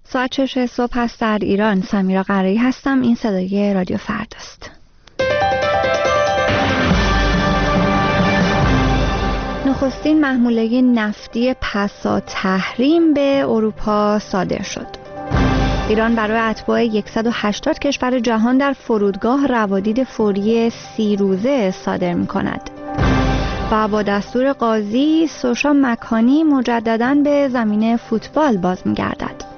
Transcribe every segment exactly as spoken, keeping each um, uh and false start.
ساعت شش صبح هست در ایران. سمیرا قرایی هستم. این صدای رادیو فردا است. نخستین محموله نفتی پسا تحریم به اروپا صادر شد. ایران برای اتباع صد و هشتاد کشور جهان در فرودگاه روادید فوری سی روزه صادر می کند. و با دستور قاضی سوشا مکانی مجدداً به زمین فوتبال باز می گردد.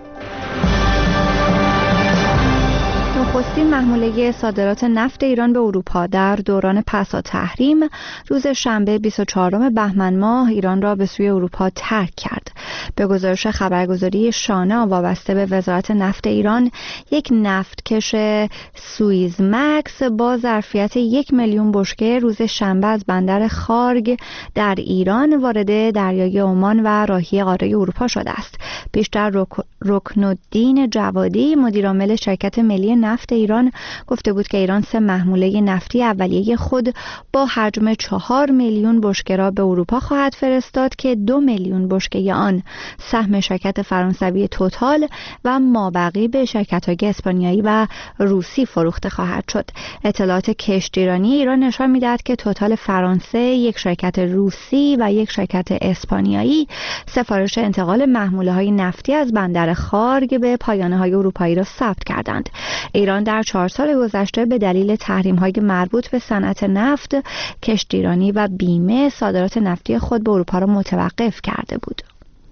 نخستین محموله صادرات نفت ایران به اروپا در دوران پسا تحریم روز شنبه بیست و چهارم بهمن ماه ایران را به سوی اروپا ترک کرد. به گزارش خبرگزاری شانه وابسته به وزارت نفت ایران، یک نفتکش سوئیز مکس با ظرفیت یک میلیون بشکه روز شنبه از بندر خارگ در ایران وارد دریای عمان و راهی قاره اروپا شده است. پیشتر رک... رکنالدین جوادی مدیرعامل شرکت ملی نفت ایران گفته بود که ایران سه محموله نفتی اولیه خود با حجم چهار میلیون بشکه را به اروپا خواهد فرستاد که دو میلیون بشکه آن سهم شرکت فرانسوی توتال و مابقی به شرکت‌های اسپانیایی و روسی فروخته خواهد شد. اطلاعات کشتیرانی ایران نشان می‌دهد که توتال فرانسه، یک شرکت روسی و یک شرکت اسپانیایی سفارش انتقال محموله‌های نفتی از بندر خارگ به پایانه‌های اروپایی را ثبت کردند. ایران در چهار سال گذشته به دلیل تحریم‌های مربوط به صنعت نفت، کشتیرانی و بیمه صادرات نفتی خود به اروپا را متوقف کرده بود.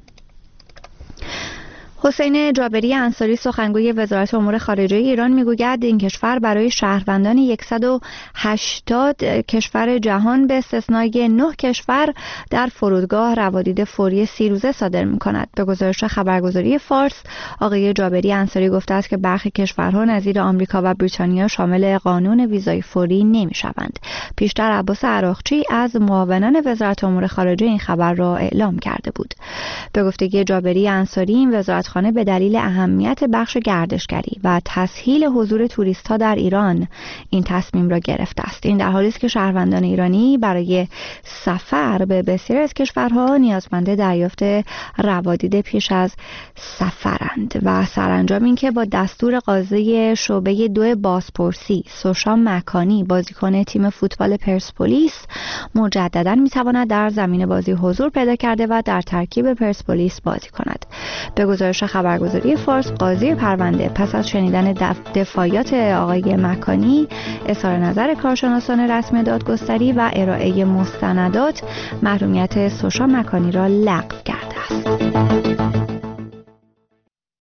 حسین جابری انصاری سخنگوی وزارت امور خارجه ایران میگوید این کشور برای شهروندان صد و هشتاد کشور جهان به استثنای نه کشور در فرودگاه روادید فوری سی روزه صادر می‌کند. به گزارش خبرگزاری فارس، آقای جابری انصاری گفته است که برخی کشورها نظیر آمریکا و بریتانیا شامل قانون ویزای فوری نمی‌شوند. پیشتر عباس عراقچی از معاونان وزارت امور خارجه این خبر را اعلام کرده بود. به گفته جابری انصاری، این وزارت خانه به دلیل اهمیت بخش گردشگری و تسهیل حضور توریست‌ها در ایران این تصمیم را گرفته است. این در حالی است که شهروندان ایرانی برای سفر به بسیاری از کشورها نیازمند دریافت روادید پیش از سفرند و سرانجام این که با دستور قاضی شعبه دو بازپرسی سوشا مکانی بازیکن تیم فوتبال پرسپولیس مجددا میتواند در زمین بازی حضور پیدا کرده و در ترکیب پرسپولیس بازی کند. به گزارش خبرگزاری فارس، قاضی پرونده پس از شنیدن دفاعیات آقای مکانی اظهار نظر کارشناسان رسمی دادگستری و ارائه مستندات محرومیت سوشا مکانی را لغو کرده است.